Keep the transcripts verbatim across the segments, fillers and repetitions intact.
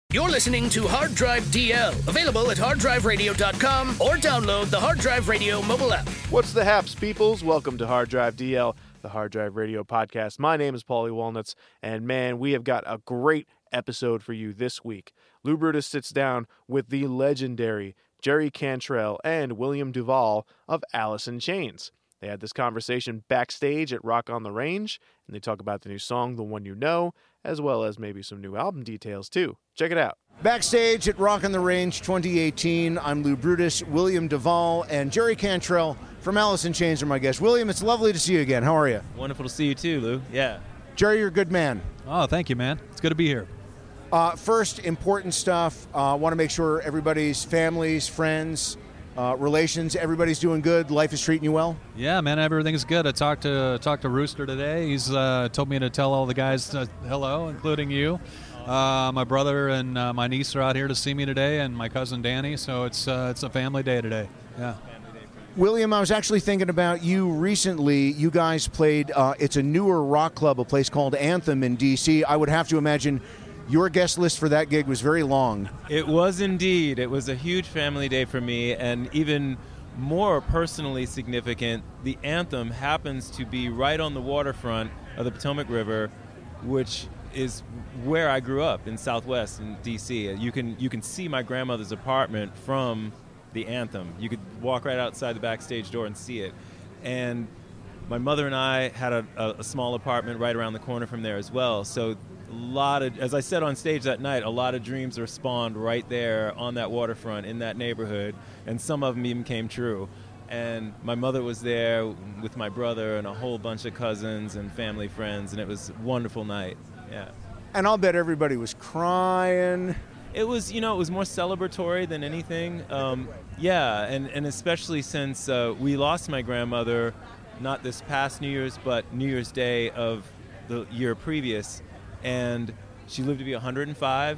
You're listening to Hard Drive D L, available at hard drive radio dot com or download the Hard Drive Radio mobile app. What's the haps, peoples? Welcome to Hard Drive D L, the Hard Drive Radio podcast. My name is Paulie Walnuts, and man, we have got a great episode for you this week. Lou Brutus sits down with the legendary Jerry Cantrell and William Duvall of Alice in Chains. They had this conversation backstage at Rock on the Range, and they talk about the new song, The One You Know, as well as maybe some new album details, too. Check it out. Backstage at Rock on the Range twenty eighteen, I'm Lou Brutus, William Duvall, and Jerry Cantrell from Alice in Chains are my guests. William, it's lovely to see you again. How are you? Wonderful to see you, too, Lou. Yeah. Jerry, you're a good man. Oh, thank you, man. It's good to be here. Uh, first, important stuff. I uh, want to make sure everybody's families, friends, Uh, relations, everybody's doing good. Life is treating you well? Yeah, man, everything's good. I talked to talked to Rooster today. He's uh, told me to tell all the guys uh, hello, including you. Uh, my brother and uh, my niece are out here to see me today, and my cousin Danny. So it's uh, it's a family day today. Yeah. William, I was actually thinking about you recently. You guys played. Uh, it's a newer rock club, a place called Anthem in D C. I would have to imagine your guest list for that gig was very long. It was indeed. It was a huge family day for me, and even more personally significant, the Anthem happens to be right on the waterfront of the Potomac River, which is where I grew up in Southwest in D C. You can you can see my grandmother's apartment from the Anthem. You could walk right outside the backstage door and see it. And my mother and I had a, a, a small apartment right around the corner from there as well. So a lot of, as I said on stage that night, a lot of dreams are spawned right there on that waterfront in that neighborhood, and some of them even came true. And my mother was there with my brother and a whole bunch of cousins and family friends, and it was a wonderful night. Yeah. And I'll bet everybody was crying. It was, you know, it was more celebratory than anything. Um, yeah, and, and especially since uh, we lost my grandmother, not this past New Year's, but New Year's Day of the year previous. And she lived to be one hundred five,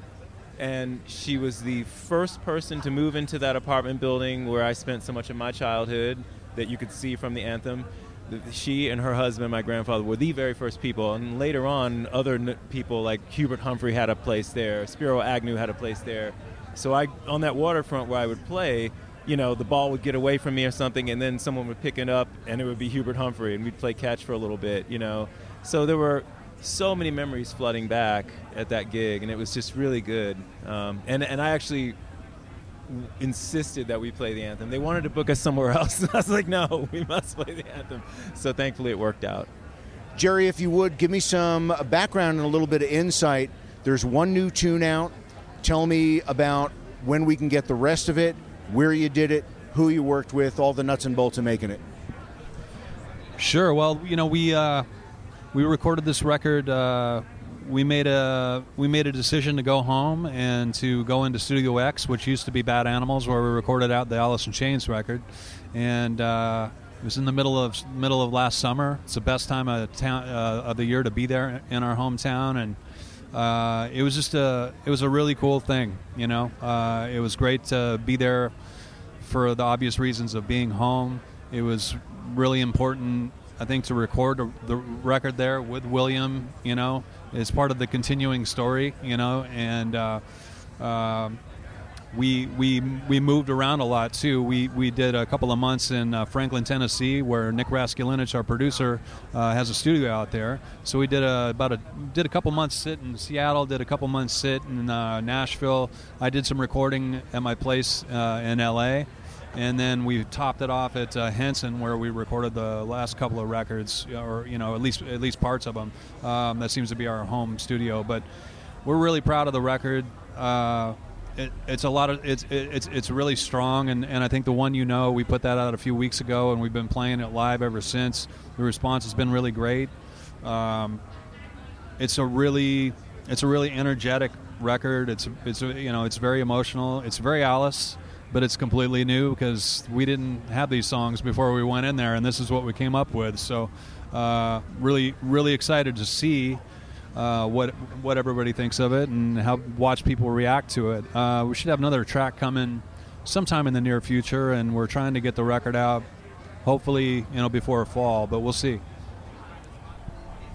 and she was the first person to move into that apartment building where I spent so much of my childhood that you could see from the Anthem. She and her husband, my grandfather, were the very first people, and later on, other n- people like Hubert Humphrey had a place there, Spiro Agnew had a place there. So I, on that waterfront where I would play, you know, the ball would get away from me or something, and then someone would pick it up, and it would be Hubert Humphrey, and we'd play catch for a little bit, you know. So there were so many memories flooding back at that gig, and it was just really good. Um, and and I actually insisted that we play the Anthem. They wanted to book us somewhere else. I was like, no, we must play the Anthem. So thankfully it worked out. Jerry, if you would, give me some background and a little bit of insight. There's one new tune out. Tell me about when we can get the rest of it, where you did it, who you worked with, all the nuts and bolts of making it. Sure. Well, you know, we... Uh We recorded this record. Uh, we made a we made a decision to go home and to go into Studio X, which used to be Bad Animals, where we recorded out the Alice in Chains record. And uh, it was in the middle of middle of last summer. It's the best time of town uh, of the year to be there in our hometown, and uh, it was just a it was a really cool thing. You know, uh, it was great to be there for the obvious reasons of being home. It was really important, I think, to record the record there with William, you know, is part of the continuing story, you know, and uh, uh, we we we moved around a lot too. We we did a couple of months in uh, Franklin, Tennessee, where Nick Raskulinich, our producer, uh, has a studio out there. So we did a about a did a couple months sit in Seattle, did a couple months sit in uh, Nashville. I did some recording at my place uh, in L A. And then we topped it off at uh, Henson, where we recorded the last couple of records, or you know, at least at least parts of them. Um, that seems to be our home studio, but we're really proud of the record. Uh, it, it's a lot of it's it's it's really strong, and, and I think the One You Know, we put that out a few weeks ago, and we've been playing it live ever since. The response has been really great. Um, it's a really it's a really energetic record. It's it's you know it's very emotional. It's very Alice. But it's completely new because we didn't have these songs before we went in there, and this is what we came up with. So uh, really, really excited to see uh, what what everybody thinks of it and how watch people react to it. Uh, we should have another track coming sometime in the near future, and we're trying to get the record out, hopefully, you know, before fall, but we'll see.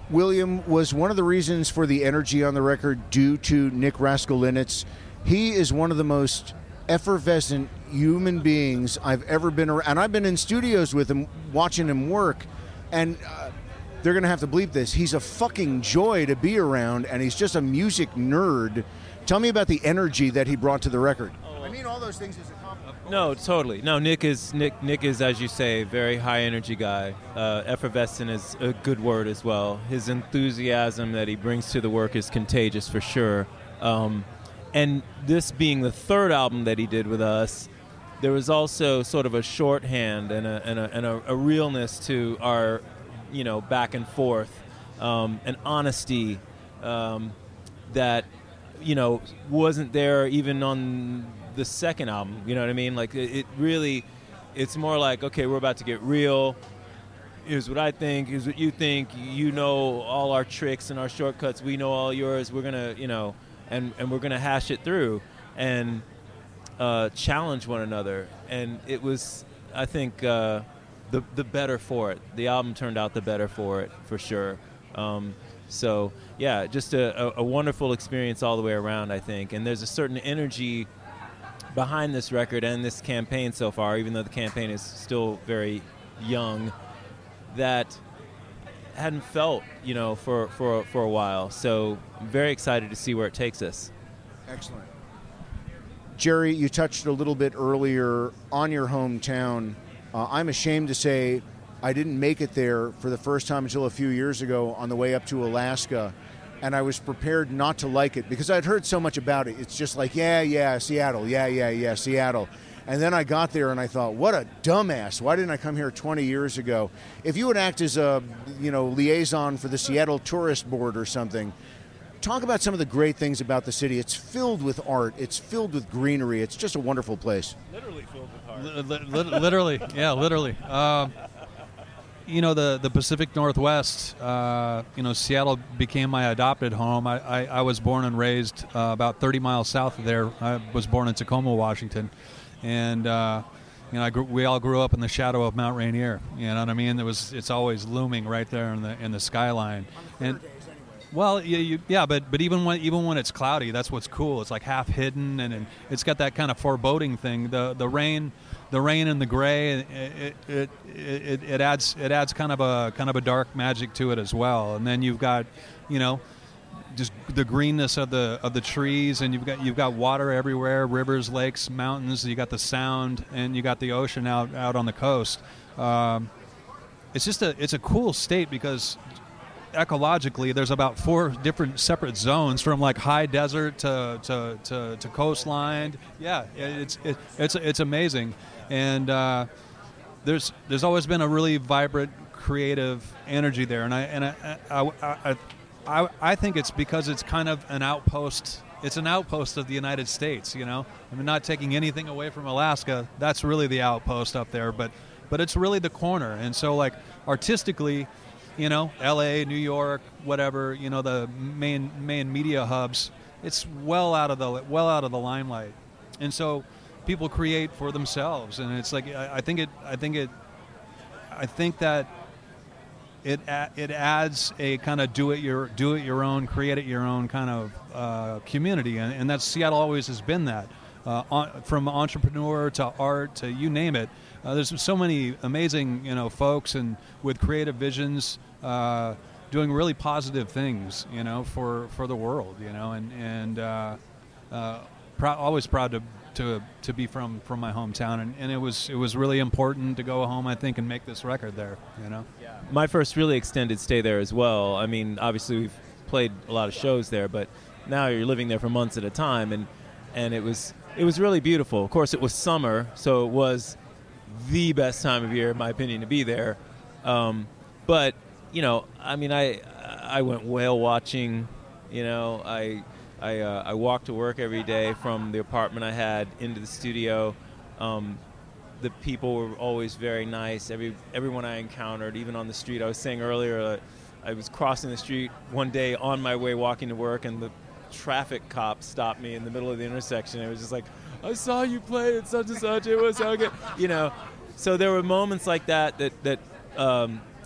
William, was one of the reasons for the energy on the record due to Nick Raskulinecz? He is one of the most effervescent human beings I've ever been around. And I've been in studios with him, watching him work, and uh, they're going to have to bleep this. He's a fucking joy to be around, and he's just a music nerd. Tell me about the energy that he brought to the record. Oh. I mean all those things as a compliment. No, totally. No, Nick is Nick. Nick is, as you say, a very high energy guy. Uh, effervescent is a good word as well. His enthusiasm that he brings to the work is contagious for sure. Um, and this being the third album that he did with us, there was also sort of a shorthand and a and a, and a, a realness to our, you know, back and forth, um, an honesty um, that, you know, wasn't there even on the second album. You know what I mean? Like, it, it really, it's more like, okay, we're about to get real. Here's what I think. Here's what you think. You know all our tricks and our shortcuts. We know all yours. We're gonna, you know, and and we're gonna hash it through and uh, challenge one another. And it was, I think, uh, the the better for it. The album turned out the better for it, for sure. Um, so yeah, just a, a, a wonderful experience all the way around, I think. And there's a certain energy behind this record and this campaign so far, even though the campaign is still very young, that hadn't felt, you know, for, for, for a while. So I'm very excited to see where it takes us. Excellent. Jerry, you touched a little bit earlier on your hometown. Uh, I'm ashamed to say I didn't make it there for the first time until a few years ago on the way up to Alaska. And I was prepared not to like it because I'd heard so much about it. It's just like, yeah, yeah, Seattle, yeah, yeah, yeah, Seattle. And then I got there and I thought, what a dumbass. Why didn't I come here twenty years ago? If you would act as a, you know, liaison for the Seattle Tourist Board or something, talk about some of the great things about the city. It's filled with art. It's filled with greenery. It's just a wonderful place. Literally filled with art. L- li- literally, yeah, literally. Um, You know, the, the Pacific Northwest, uh, you know, Seattle became my adopted home. I, I, I was born and raised uh, about thirty miles south of there. I was born in Tacoma, Washington. And, uh, you know, I grew, we all grew up in the shadow of Mount Rainier. You know what I mean? There was, it's always looming right there in the in the skyline. And, well, yeah, you, yeah, but but even when even when it's cloudy, that's what's cool. It's like half hidden, and, and it's got that kind of foreboding thing. The the rain, the rain and the gray, it it, it it it adds it adds kind of a kind of a dark magic to it as well. And then you've got, you know, just the greenness of the of the trees, and you've got you've got water everywhere, rivers, lakes, mountains. You got the sound, and you got the ocean out out on the coast. Um, it's just a it's a cool state because ecologically there's about four different separate zones, from like high desert to to, to, to coastline. Yeah, it's it, it's it's amazing, and uh, there's there's always been a really vibrant, creative energy there, and I and I I, I, I I think it's because it's kind of an outpost. It's an outpost of the United States, you know. I mean, not taking anything away from Alaska, that's really the outpost up there, but but it's really the corner, and so like artistically, you know, L A, New York, whatever, you know, the main main media hubs, it's well out of the well out of the limelight, and so people create for themselves, and it's like I, I think it I think it I think that it it adds a kind of do it your do it your own, create it your own kind of uh, community, and, and that's Seattle always has been that, uh, on, from entrepreneur to art to you name it. Uh, there's so many amazing, you know, folks and with creative visions, uh, doing really positive things, you know, for, for the world, you know, and and uh, uh, prou- always proud to to to be from, from my hometown, and, and it was it was really important to go home, I think, and make this record there, you know. Yeah. My first really extended stay there as well. I mean, obviously we've played a lot of shows there, but now you're living there for months at a time, and and it was it was really beautiful. Of course, it was summer, so it was the best time of year, in my opinion, to be there. Um, but, you know, I mean, I I went whale watching. You know, I I, uh, I walked to work every day from the apartment I had into the studio. Um, the people were always very nice. Every everyone I encountered, even on the street. I was saying earlier, uh, I was crossing the street one day on my way walking to work, and the traffic cop stopped me in the middle of the intersection. It was just like, I saw you play at such and such. It was so good, you know. So there were moments like that that that um,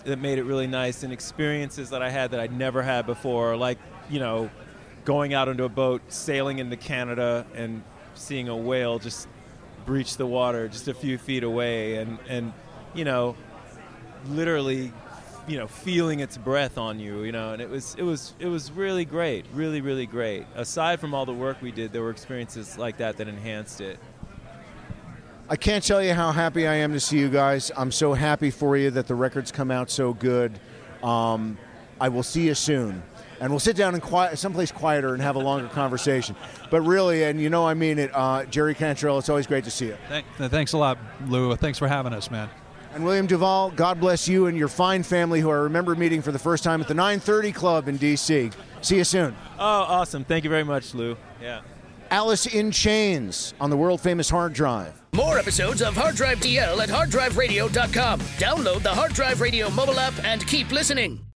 that made it really nice, and experiences that I had that I'd never had before, like, you know, going out into a boat, sailing into Canada, and seeing a whale just breach the water just a few feet away, and, and you know, literally, you know, feeling its breath on you, you know, and it was it was it was really great, really really great. Aside from all the work we did, there were experiences like that that enhanced it. I can't tell you how happy I am to see you guys. I'm so happy for you that the record's come out so good. Um, I will see you soon. And we'll sit down in quiet, someplace quieter and have a longer conversation. But really, and you know I mean it, uh, Jerry Cantrell, it's always great to see you. Thank, thanks a lot, Lou. Thanks for having us, man. And William Duvall, God bless you and your fine family who I remember meeting for the first time at the nine thirty Club in D C. See you soon. Oh, awesome. Thank you very much, Lou. Yeah. Alice in Chains on the world-famous Hard Drive. More episodes of Hard Drive D L at hard drive radio dot com. Download the Hard Drive Radio mobile app and keep listening.